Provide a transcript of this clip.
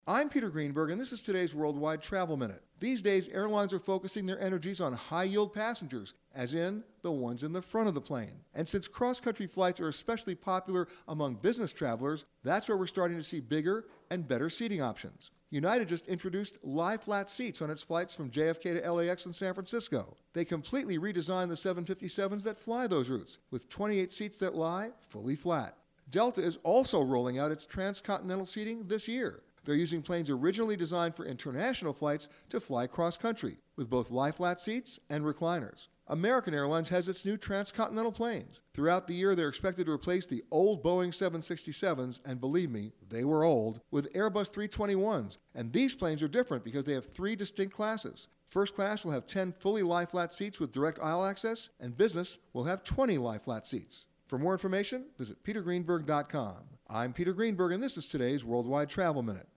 I'm Peter Greenberg, and this is today's Worldwide Travel Minute. These days, airlines are focusing their energies on high-yield passengers, as in the ones in the front of the plane. And since cross-country flights are especially popular among business travelers, that's where we're starting to see bigger and better seating options. United just introduced lie-flat seats on its flights from JFK to LAX and San Francisco. They completely redesigned the 757s that fly those routes, with 28 seats that lie fully flat. Delta is also rolling out its transcontinental seating this year. They're using planes originally designed for international flights to fly cross-country, with both lie-flat seats and recliners. American Airlines has its new transcontinental planes. Throughout the year, they're expected to replace the old Boeing 767s, and believe me, they were old, with Airbus 321s. And these planes are different because they have 3 distinct classes. First class will have 10 fully lie-flat seats with direct aisle access, and business will have 20 lie-flat seats. For more information, visit petergreenberg.com. I'm Peter Greenberg, and this is today's Worldwide Travel Minute.